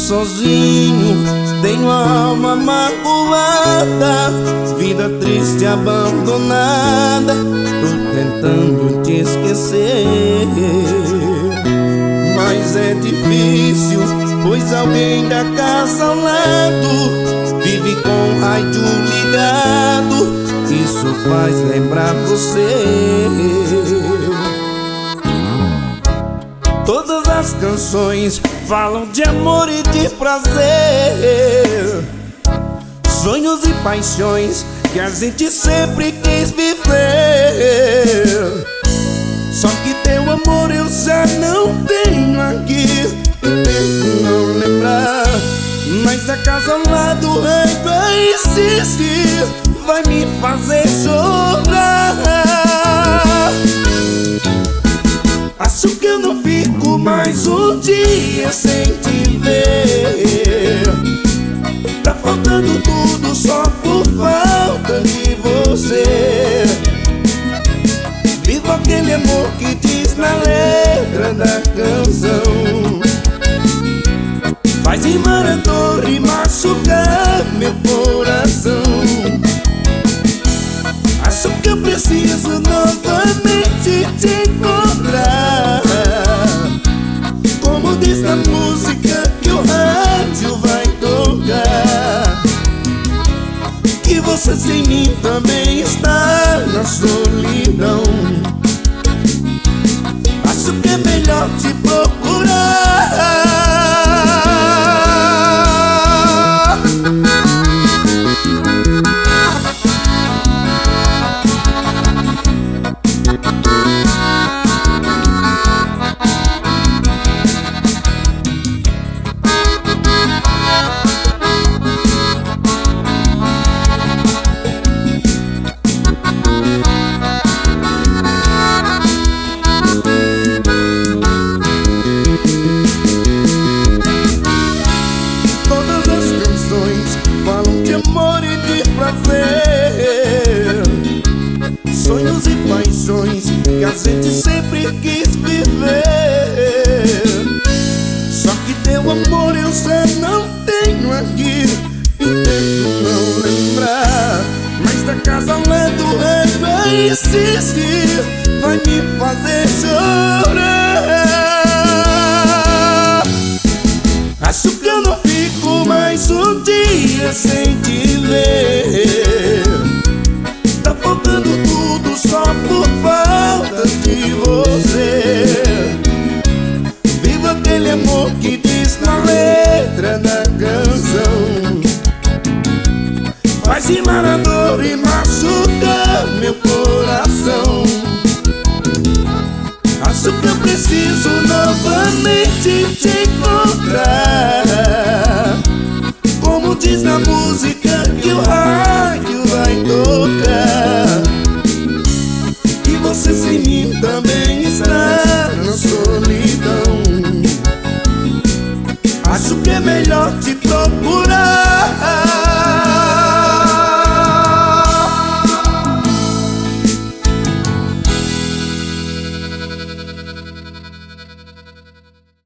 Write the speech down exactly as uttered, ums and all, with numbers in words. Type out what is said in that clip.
sozinho, tenho a alma magoada, vida triste e abandonada. Tô tentando te esquecer, mas é difícil, pois alguém da casa ao lado vive com o rádio ligado. Isso faz lembrar você. Todas as canções falam de amor e de prazer, sonhos e paixões que a gente sempre quis viver. Só que teu amor eu já não tenho aqui, e tento não lembrar, mas a casa ao lado ainda insiste, vai me fazer chorar. Acho que eu não fico mais um dia sem te ver. Tá faltando tudo só por falta de você. Vivo aquele amor que diz na letra da canção, faz rimar a dor e machucar meu coração. Acho que eu preciso novamente te encontrar, como diz na música que o rádio vai tocar, que você sem mim também está na solidão. Acho que é melhor te procurar. Sonhos e paixões que a gente sempre quis viver. Só que teu amor eu já não tenho aqui, e tento não lembrar, mas da casa ao lado ainda insiste, vai me fazer chorar. Acho que eu não fico mais um dia sem te ver. Tá faltando tudo só por falta de você. Viva aquele amor que diz na letra da canção, faz rimar a dor e machucar meu coração. Acho que eu preciso novamente te encontrar, como diz na música que o rádio vai tocar, que você sem mim também está na solidão. Acho que é melhor te procurar.